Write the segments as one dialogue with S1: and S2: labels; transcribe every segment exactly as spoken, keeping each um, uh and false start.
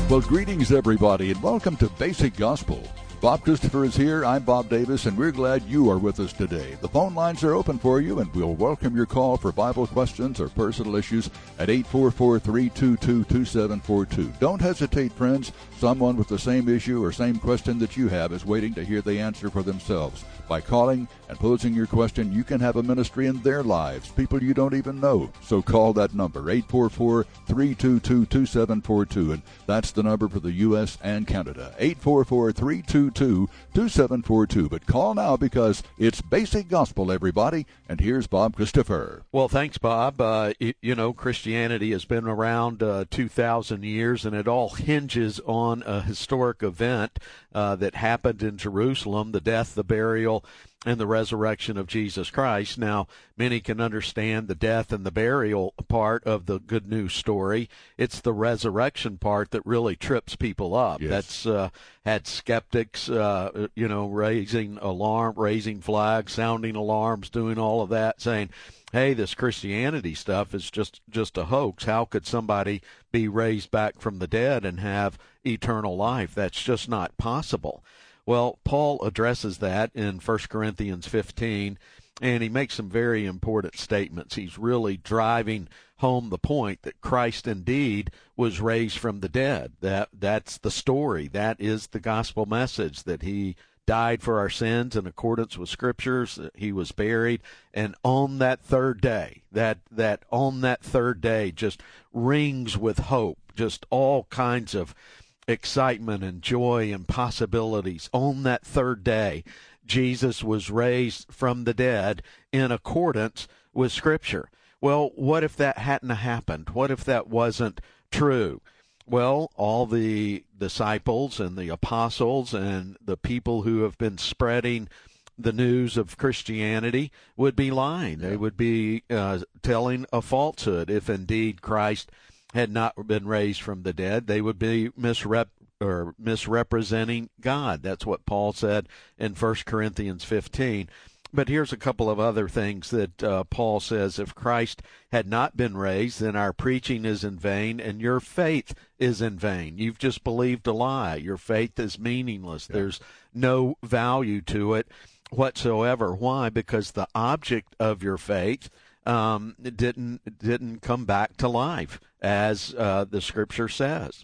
S1: Well, greetings, everybody, and welcome to Basic Gospel. Bob Christopher is here. I'm Bob Davis, and we're glad you are with us today. The phone lines are open for you, and we'll welcome your call for Bible questions or personal issues at eight four four, three two two, two seven four two. Don't hesitate, friends. Someone with the same issue or same question that you have is waiting to hear the answer for themselves. By calling and posing your question, you can have a ministry in their lives, people you don't even know. So call that number, eight four four, three two two, two seven four two, and that's the number for the U S and Canada, eight four four, three two two, two seven four two. But call now because it's Basic Gospel, everybody, and here's Bob Christopher.
S2: Well, thanks, Bob. Uh, you, you know, Christianity has been around uh, two thousand years, and it all hinges on a historic event uh, that happened in Jerusalem, the death, the burial, and the resurrection of Jesus Christ. Now, many can understand the death and the burial part of the good news story. It's the resurrection part that really trips people up.
S1: Yes.
S2: That's uh, had skeptics, uh, you know, raising alarm, raising flags, sounding alarms, doing all of that, saying, hey, this Christianity stuff is just, just a hoax. How could somebody be raised back from the dead and have eternal life? That's just not possible. Well, Paul addresses that in First Corinthians fifteen, and he makes some very important statements. He's really driving home the point that Christ indeed was raised from the dead. That that's the story. That is the gospel message, that he died for our sins in accordance with Scriptures, that he was buried, and on that third day, that that on that third day just rings with hope, just all kinds of excitement and joy and possibilities. On that third day, Jesus was raised from the dead in accordance with Scripture. Well, what if that hadn't happened? What if that wasn't true? Well, all the disciples and the apostles and the people who have been spreading the news of Christianity would be lying. They would be uh, telling a falsehood. If indeed Christ had not been raised from the dead, they would be misrep or misrepresenting God. That's what Paul said in First Corinthians fifteen. But here's a couple of other things that uh, Paul says. If Christ had not been raised, then our preaching is in vain and your faith is in vain. You've just believed a lie. Your faith is meaningless. Yeah. There's no value to it whatsoever. Why? Because the object of your faith um, didn't didn't come back to life, as uh, the Scripture says.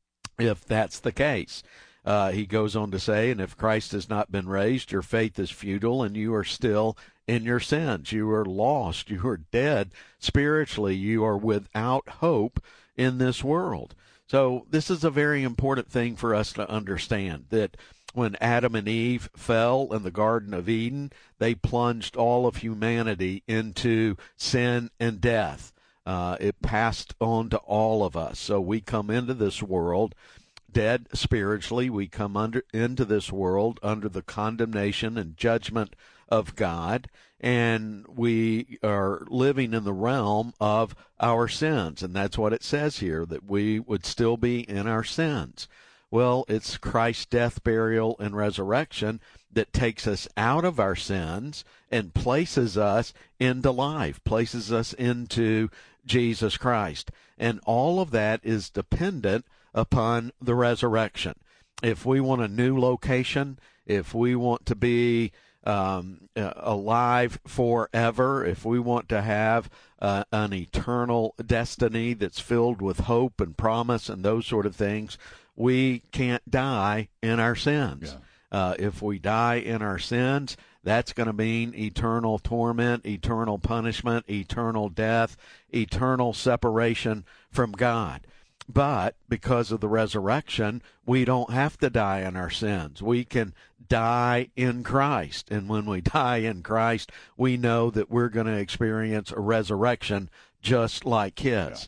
S2: If that's the case. Uh, he goes on to say, and if Christ has not been raised, your faith is futile and you are still in your sins. You are lost. You are dead spiritually. You are without hope in this world. So this is a very important thing for us to understand, that when Adam and Eve fell in the Garden of Eden, they plunged all of humanity into sin and death. Uh, it passed on to all of us. So we come into this world dead spiritually. We come under into this world under the condemnation and judgment of God, and we are living in the realm of our sins. And that's what it says here, that we would still be in our sins. Well, it's Christ's death, burial, and resurrection that takes us out of our sins and places us into life, places us into Jesus Christ. And all of that is dependent upon the resurrection. If we want a new location, if we want to be um, uh, alive forever, if we want to have uh, an eternal destiny that's filled with hope and promise and those sort of things, we can't die in our sins. Yeah. Uh, if we die in our sins, that's going to mean eternal torment, eternal punishment, eternal death, eternal separation from God. But because of the resurrection, we don't have to die in our sins. We can die in Christ. And when we die in Christ, we know that we're going to experience a resurrection just like his. Yeah.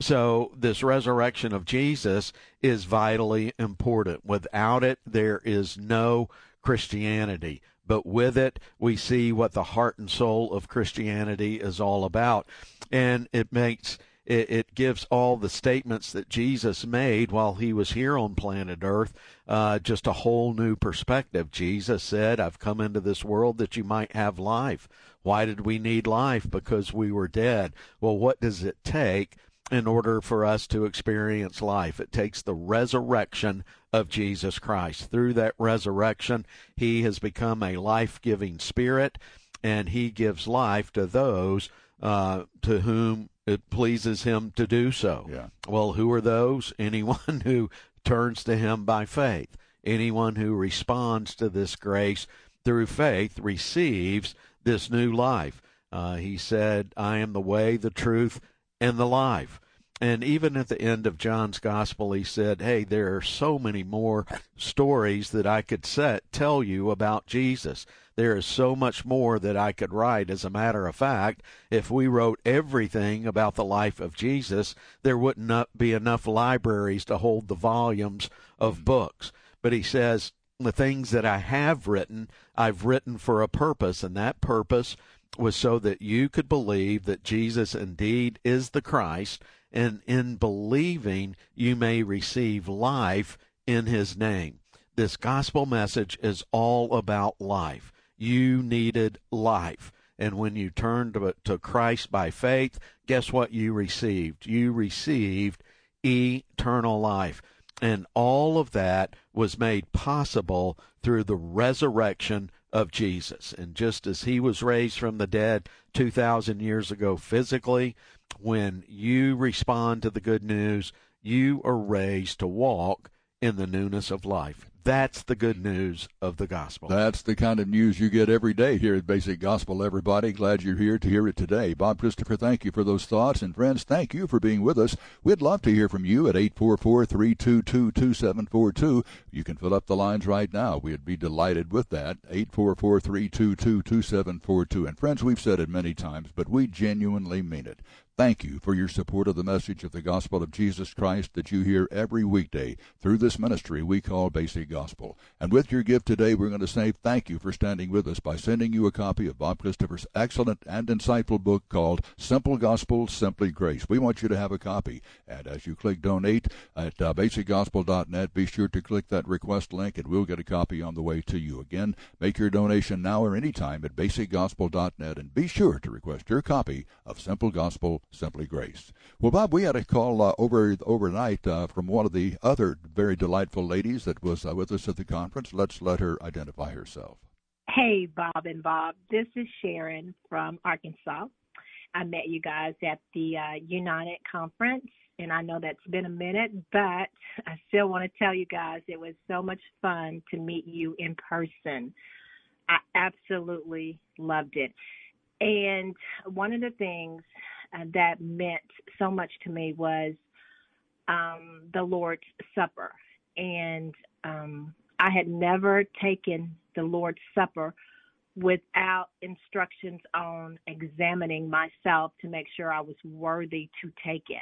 S2: So this resurrection of Jesus is vitally important. Without it, there is no Christianity. But with it, we see what the heart and soul of Christianity is all about. And it makes it, it gives all the statements that Jesus made while he was here on planet Earth uh, just a whole new perspective. Jesus said, I've come into this world that you might have life. Why did we need life? Because we were dead. Well, what does it take in order for us to experience life. It takes the resurrection of Jesus Christ. Through that resurrection, he has become a life-giving spirit, and he gives life to those uh, to whom it pleases him to do so.
S1: Yeah.
S2: Well, who are those? Anyone who turns to him by faith. Anyone who responds to this grace through faith receives this new life. Uh, he said, I am the way, the truth, and the life. And even at the end of John's gospel, he said, hey, there are so many more stories that I could set, tell you about Jesus. There is so much more that I could write. As a matter of fact, if we wrote everything about the life of Jesus, there wouldn't not be enough libraries to hold the volumes of books. But he says, the things that I have written, I've written for a purpose, and that purpose was so that you could believe that Jesus indeed is the Christ, and in believing you may receive life in his name. This gospel message is all about life. You needed life. And when you turned to, to Christ by faith, guess what you received? You received eternal life. And all of that was made possible through the resurrection of Jesus. And just as he was raised from the dead two thousand years ago physically, when you respond to the good news, you are raised to walk in the newness of life. That's the good news of the gospel.
S1: That's the kind of news you get every day here at Basic Gospel, everybody. Glad you're here to hear it today. Bob Christopher, thank you for those thoughts. And friends, thank you for being with us. We'd love to hear from you at eight four four, three two two, two seven four two. You can fill up the lines right now. We'd be delighted with that. eight four four, three two two, two seven four two. And friends, we've said it many times, but we genuinely mean it. Thank you for your support of the message of the gospel of Jesus Christ that you hear every weekday through this ministry we call Basic Gospel. And with your gift today, we're going to say thank you for standing with us by sending you a copy of Bob Christopher's excellent and insightful book called Simple Gospel, Simply Grace. We want you to have a copy. And as you click donate at uh, basic gospel dot net, be sure to click that request link and we'll get a copy on the way to you. Again, make your donation now or anytime at basic gospel dot net and be sure to request your copy of Simple Gospel, Simply Grace. Well, Bob, we had a call uh, over overnight uh, from one of the other very delightful ladies that was uh, with us at the conference. Let's let her identify herself.
S3: Hey, Bob and Bob. This is Sharon from Arkansas. I met you guys at the uh, United Conference, and I know that's been a minute, but I still want to tell you guys it was so much fun to meet you in person. I absolutely loved it. And one of the things uh, that meant so much to me was um, the Lord's Supper. And um, I had never taken the Lord's Supper without instructions on examining myself to make sure I was worthy to take it.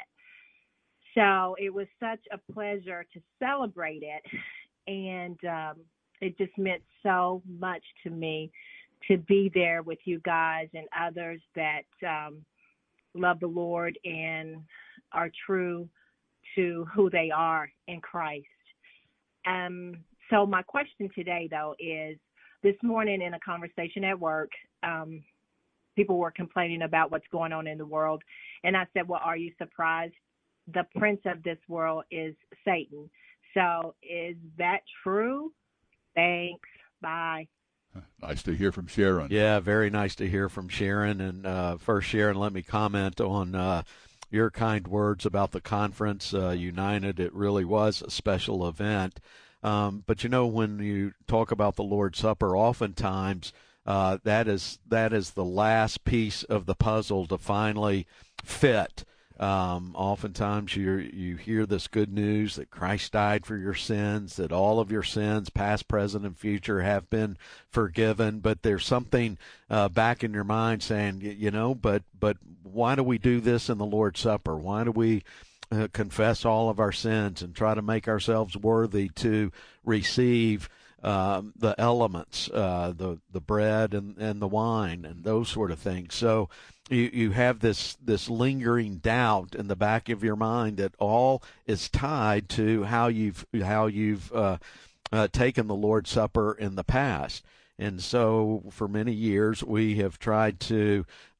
S3: So it was such a pleasure to celebrate it. And um, it just meant so much to me to be there with you guys and others that um, love the Lord and are true to who they are in Christ. Um, so my question today, though, is this morning in a conversation at work, um, people were complaining about what's going on in the world. And I said, well, are you surprised? The prince of this world is Satan. So is that true? Thanks. Bye.
S1: Nice to hear from Sharon.
S2: Yeah, very nice to hear from Sharon. And uh, first, Sharon, let me comment on uh, your kind words about the conference, uh, United. It really was a special event. Um, but, you know, when you talk about the Lord's Supper, oftentimes uh, that is that is the last piece of the puzzle to finally fit. Um, oftentimes you you hear this good news that Christ died for your sins, that all of your sins, past, present, and future, have been forgiven. But there's something uh, back in your mind saying, you know, but but why do we do this in the Lord's Supper? Why do we uh, confess all of our sins and try to make ourselves worthy to receive um, the elements, uh, the the bread and, and the wine and those sort of things? So You you have this, this lingering doubt in the back of your mind that all is tied to how you've how you've uh, uh, taken the Lord's Supper in the past. And so for many years we have tried to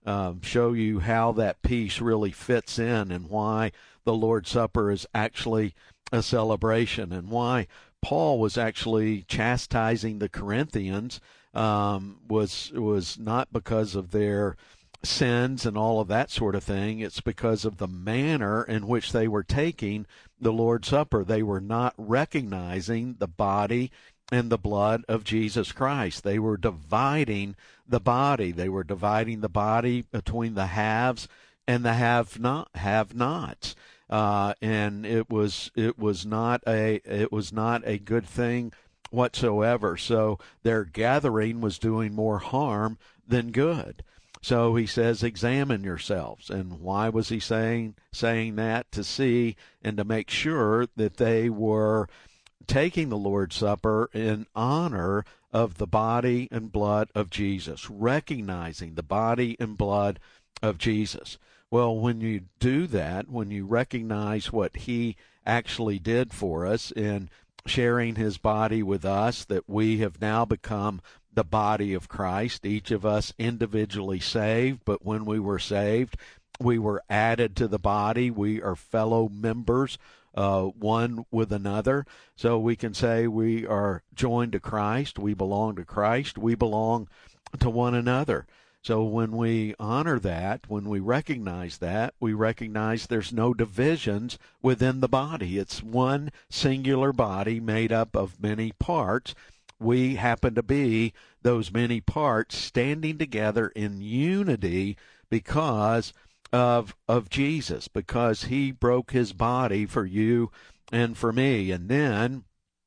S2: um, show you how that piece really fits in and why the Lord's Supper is actually a celebration and why Paul was actually chastising the Corinthians um, was was not because of their sins and all of that sort of thing. It's because of the manner in which they were taking the Lord's Supper. They were not recognizing the body and the blood of Jesus Christ. They were dividing the body. They were dividing the body between the haves and the have not have-nots. Uh, and it was it was not a it was not a good thing whatsoever. So their gathering was doing more harm than good. So he says, examine yourselves. And why was he saying saying that? To see and to make sure that they were taking the Lord's Supper in honor of the body and blood of Jesus, recognizing the body and blood of Jesus. Well, when you do that, when you recognize what he actually did for us in sharing his body with us, that we have now become the body of Christ, each of us individually saved, but when we were saved, we were added to the body. We are fellow members, uh, one with another. So we can say we are joined to Christ. We belong to Christ. We belong to one another. So when we honor that, when we recognize that, we recognize there's no divisions within the body. It's one singular body made up of many parts. We happen to be those many parts standing together in unity because of of Jesus, because he broke his body for you and for me. And then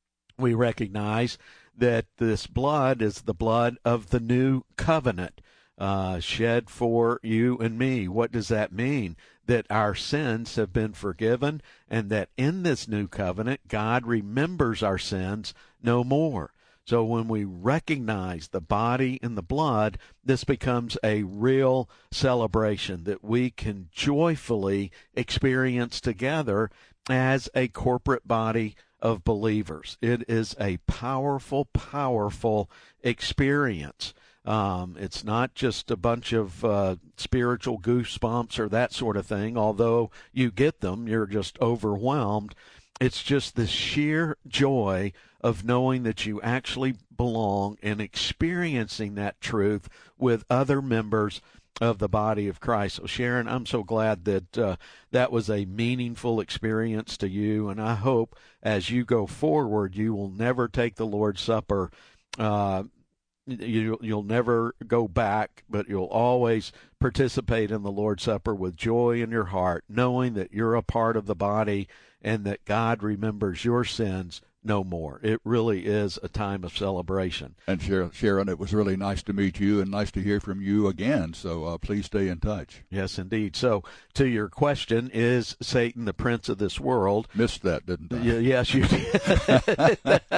S2: we recognize that this blood is the blood of the new covenant. Uh, shed for you and me. What does that mean? That our sins have been forgiven, and that in this new covenant, God remembers our sins no more. So when we recognize the body and the blood, this becomes a real celebration that we can joyfully experience together as a corporate body of believers. It is a powerful, powerful experience. Um, it's not just a bunch of uh, spiritual goosebumps or that sort of thing. Although you get them, you're just overwhelmed. It's just the sheer joy of knowing that you actually belong and experiencing that truth with other members of the body of Christ. So Sharon, I'm so glad that uh, that was a meaningful experience to you, and I hope as you go forward, you will never take the Lord's Supper uh You, you'll never go back, but you'll always participate in the Lord's Supper with joy in your heart, knowing that you're a part of the body and that God remembers your sins no more. It really is a time of celebration.
S1: And Sharon, it was really nice to meet you and nice to hear from you again, so uh, please stay in touch.
S2: Yes, indeed. So to your question, is Satan the prince of this world?
S1: Missed that, didn't I?
S2: Y- yes, you did.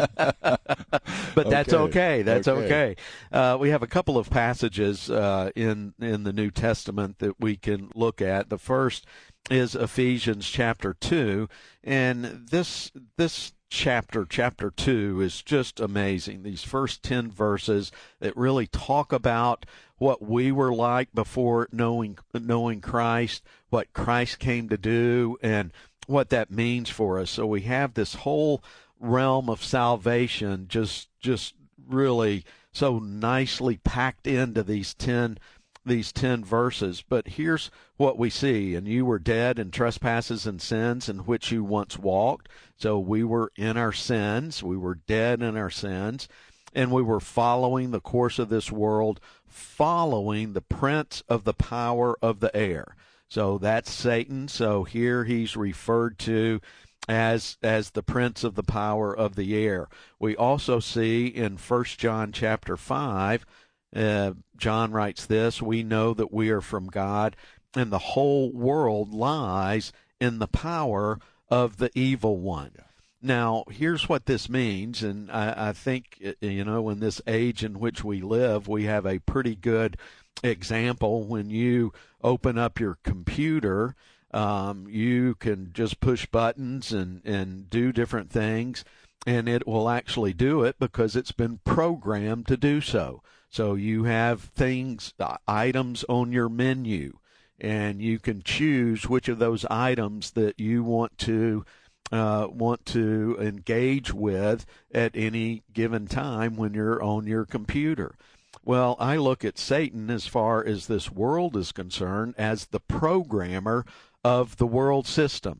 S2: But that's okay. okay. That's okay. okay. Uh, we have a couple of passages uh, in, in the New Testament that we can look at. The first is Ephesians chapter two, and this this chapter, chapter two, is just amazing. These first ten verses that really talk about what we were like before knowing knowing Christ, what Christ came to do, and what that means for us. So we have this whole realm of salvation just just really so nicely packed into these ten these ten verses. But here's what we see. And you were dead in trespasses and sins in which you once walked. So we were in our sins. We were dead in our sins. And we were following the course of this world, following the prince of the power of the air. So that's Satan. So here he's referred to as as the prince of the power of the air. We also see in First John chapter five, uh, John writes this: we know that we are from God, and the whole world lies in the power of the evil one. Yeah. Now, here's what this means, and I, I think, you know, in this age in which we live, we have a pretty good example. When you open up your computer, um, you can just push buttons and, and do different things, and it will actually do it because it's been programmed to do so. So you have things, uh, items on your menu, and you can choose which of those items that you want to uh, want to engage with at any given time when you're on your computer. Well, I look at Satan, as far as this world is concerned, as the programmer of the world system.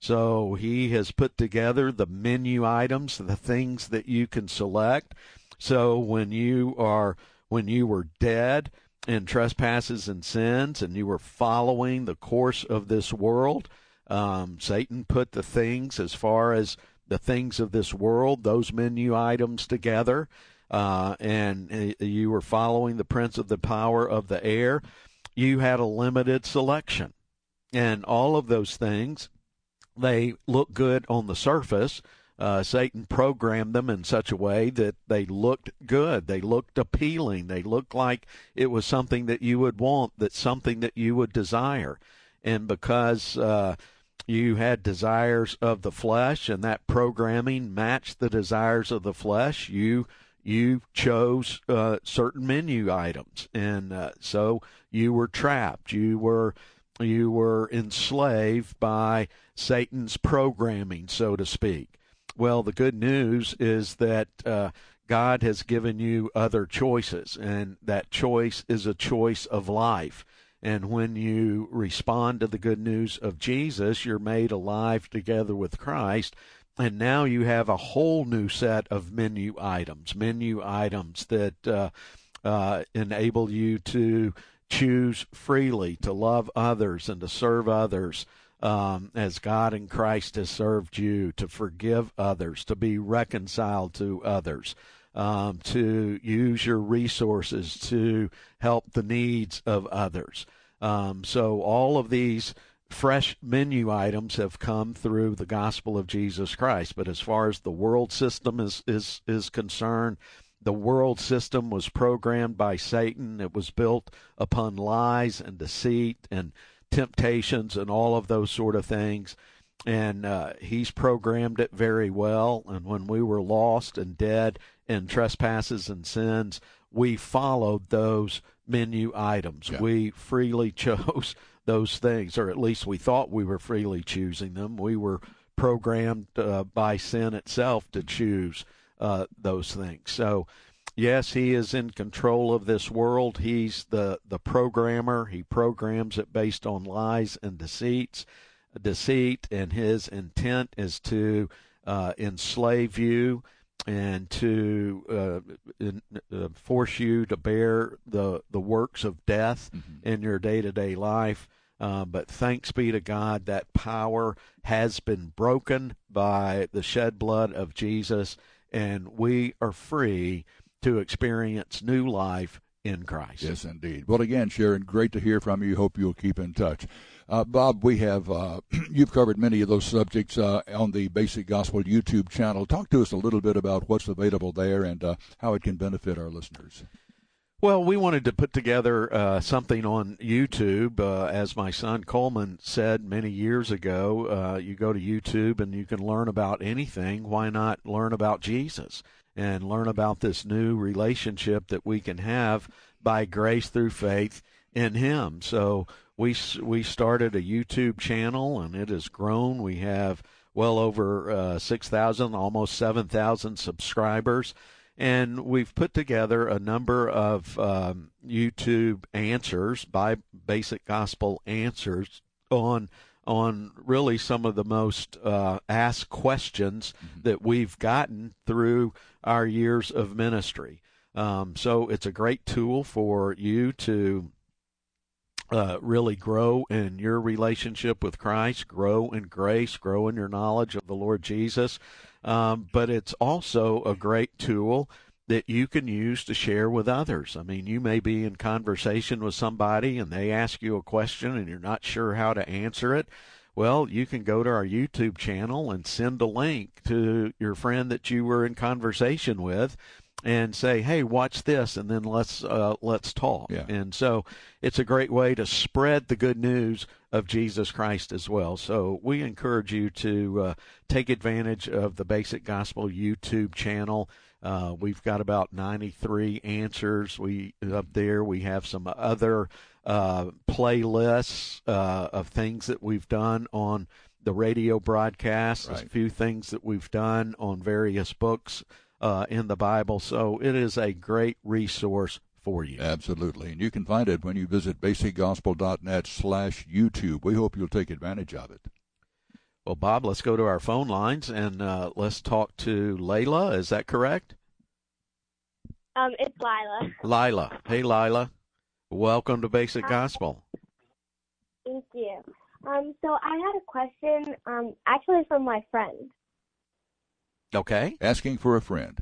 S2: So he has put together the menu items, the things that you can select. So when you are when you were dead in trespasses and sins, and you were following the course of this world, um, Satan put the things, as far as the things of this world, those menu items together. Uh, and you were following the prince of the power of the air, you had a limited selection. And all of those things, they look good on the surface. Uh, Satan programmed them in such a way that they looked good. They looked appealing. They looked like it was something that you would want, that's something that you would desire. And because uh, you had desires of the flesh, and that programming matched the desires of the flesh, you You chose uh, certain menu items, and uh, so you were trapped. You were you were enslaved by Satan's programming, so to speak. Well, the good news is that uh, God has given you other choices, and that choice is a choice of life. And when you respond to the good news of Jesus, you're made alive together with Christ. And now you have a whole new set of menu items, menu items that uh, uh, enable you to choose freely, to love others and to serve others um, as God in Christ has served you, to forgive others, to be reconciled to others, um, to use your resources to help the needs of others. Um, so all of these fresh menu items have come through the gospel of Jesus Christ. But as far as the world system is, is, is concerned, the world system was programmed by Satan. It was built upon lies and deceit and temptations and all of those sort of things. And uh, he's programmed it very well. And when we were lost and dead in trespasses and sins, we followed those menu items. Yeah. We freely chose those things, or at least we thought we were freely choosing them. We were programmed uh, by sin itself to choose uh, those things. So, yes, he is in control of this world. He's the, the programmer. He programs it based on lies and deceits, deceit, and his intent is to uh, enslave you and to uh, in, uh, force you to bear the, the works of death mm-hmm. in your day-to-day life. Uh, but thanks be to God, that power has been broken by the shed blood of Jesus, and we are free to experience new life in Christ.
S1: Yes, indeed. Well, again, Sharon, great to hear from you. Hope you'll keep in touch. Uh, Bob, we have uh, you've covered many of those subjects uh, on the Basic Gospel YouTube channel. Talk to us a little bit about what's available there and uh, how it can benefit our listeners.
S2: Well, we wanted to put together uh, something on YouTube. Uh, as my son Coleman said many years ago, uh, you go to YouTube and you can learn about anything. Why not learn about Jesus and learn about this new relationship that we can have by grace through faith in him? So we we started a YouTube channel, and it has grown. We have well over uh, six thousand, almost seven thousand subscribers. And we've put together a number of um, YouTube answers, by Basic Gospel answers, on on really some of the most uh, asked questions mm-hmm. that we've gotten through our years of ministry. Um, so it's a great tool for you to uh, really grow in your relationship with Christ, grow in grace, grow in your knowledge of the Lord Jesus. Um, but it's also a great tool that you can use to share with others. I mean, you may be in conversation with somebody and they ask you a question and you're not sure how to answer it. Well, you can go to our YouTube channel and send a link to your friend that you were in conversation with, and say, hey, watch this, and then let's uh, let's talk.
S1: Yeah.
S2: And so it's a great way to spread the good news of Jesus Christ as well. So we encourage you to uh, take advantage of the Basic Gospel YouTube channel. Uh, we've got about ninety-three answers we up there. We have some other uh, playlists uh, of things that we've done on the radio broadcasts,
S1: Right.
S2: a few things that we've done on various books uh, in the Bible. So it is a great resource for you.
S1: Absolutely. And you can find it when you visit basic gospel dot net slash YouTube. We hope you'll take advantage of it.
S2: Well, Bob, let's go to our phone lines and uh, let's talk to Layla. Is that correct?
S4: Um, it's Lila.
S2: Lila. Hey, Lila. Welcome to Basic
S4: Hi.
S2: Gospel.
S4: Thank you. Um, so I had a question, um, actually from my friend.
S2: Okay.
S1: Asking for a friend.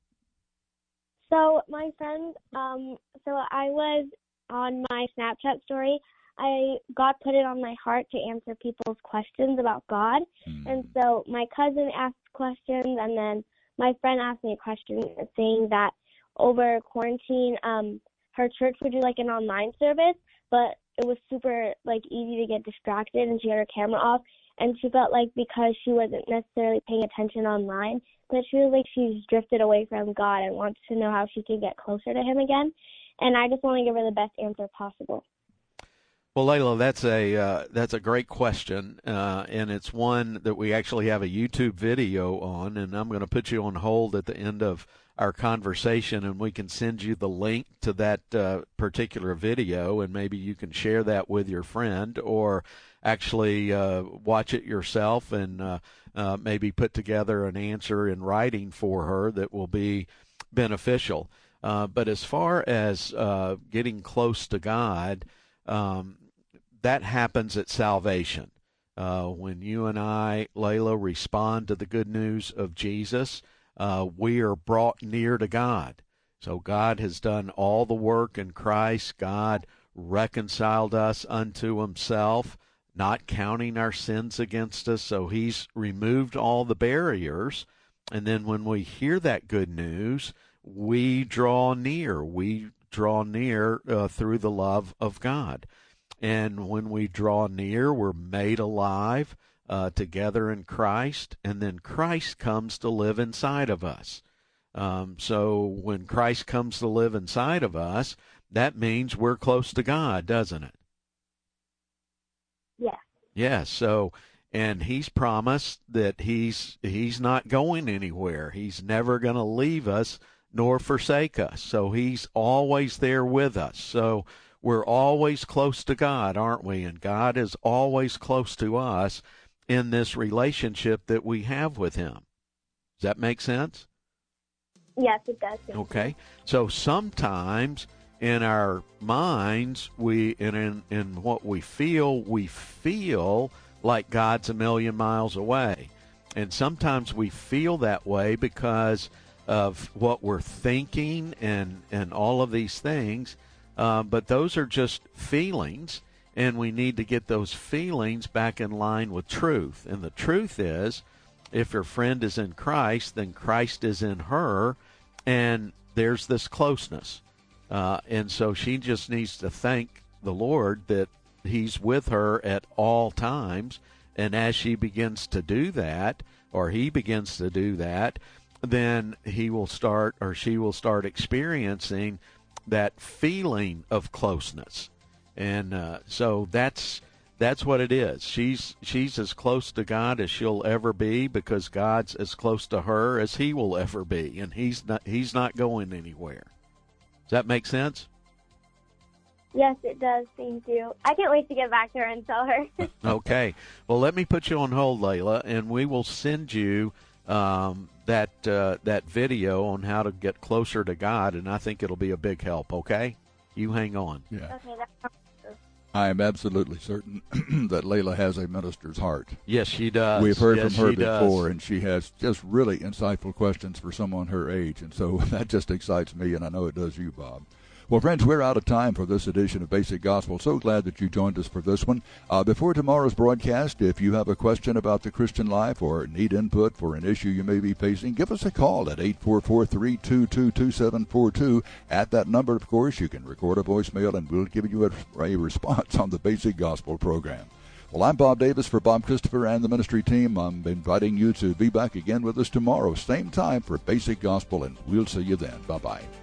S4: So my friend, um, so I was on my Snapchat story. I God put it on my heart to answer people's questions about God.
S1: Hmm.
S4: And so my cousin asked questions, and then my friend asked me a question saying that over quarantine, um, her church would do like an online service, but it was super like easy to get distracted, and she had her camera off, and she felt like because she wasn't necessarily paying attention online, that she was like she's drifted away from God and wants to know how she can get closer to Him again. And I just want to give her the best answer possible.
S2: Well, Layla, that's a uh, that's a great question, uh, and it's one that we actually have a YouTube video on, and I'm going to put you on hold at the end of our conversation, and we can send you the link to that uh, particular video, and maybe you can share that with your friend, or actually uh, watch it yourself and uh, uh, maybe put together an answer in writing for her that will be beneficial. Uh, but as far as uh, getting close to God, um, that happens at salvation. Uh, when you and I, Layla, respond to the good news of Jesus, uh, we are brought near to God. So God has done all the work in Christ. God reconciled us unto Himself, not counting our sins against us. So He's removed all the barriers. And then when we hear that good news, we draw near. We draw near uh, through the love of God. And when we draw near, we're made alive uh, together in Christ, and then Christ comes to live inside of us. Um, so when Christ comes to live inside of us, that means we're close to God, doesn't it?
S4: Yeah.
S2: Yes. So, and He's promised that He's He's not going anywhere. He's never going to leave us nor forsake us. So He's always there with us. So we're always close to God, aren't we? And God is always close to us in this relationship that we have with Him. Does that make sense?
S4: Yes, it does.
S2: Okay. So sometimes in our minds, we and in, in what we feel, we feel like God's a million miles away. And sometimes we feel that way because of what we're thinking and, and all of these things. Uh, but those are just feelings, and we need to get those feelings back in line with truth. And the truth is, if your friend is in Christ, then Christ is in her, and there's this closeness. Uh, and so she just needs to thank the Lord that He's with her at all times. And as she begins to do that, or he begins to do that, then he will start, or she will start experiencing that feeling of closeness. And uh, so that's that's what it is. She's she's as close to God as she'll ever be, because God's as close to her as He will ever be, and He's not He's not going anywhere. Does that make sense?
S4: Yes, it does. Thank you. I can't wait to get back to her and tell her.
S2: Okay. Well, let me put you on hold, Layla, and we will send you um, that uh, that video on how to get closer to God, and I think it'll be a big help. Okay, you hang on.
S1: Yeah.
S4: Okay, that's
S1: I am absolutely certain that Layla has a minister's heart.
S2: Yes, she does.
S1: We've heard
S2: yes,
S1: from her
S2: she
S1: before,
S2: does.
S1: and she has just really insightful questions for someone her age, and so that just excites me, and I know it does you, Bob. Well, friends, we're out of time for this edition of Basic Gospel. So glad that you joined us for this one. Uh, before tomorrow's broadcast, if you have a question about the Christian life or need input for an issue you may be facing, give us a call at eight four four, three two two, two seven four two. At that number, of course, you can record a voicemail and we'll give you a, a response on the Basic Gospel program. Well, I'm Bob Davis for Bob Christopher and the ministry team. I'm inviting you to be back again with us tomorrow, same time for Basic Gospel, and we'll see you then. Bye-bye.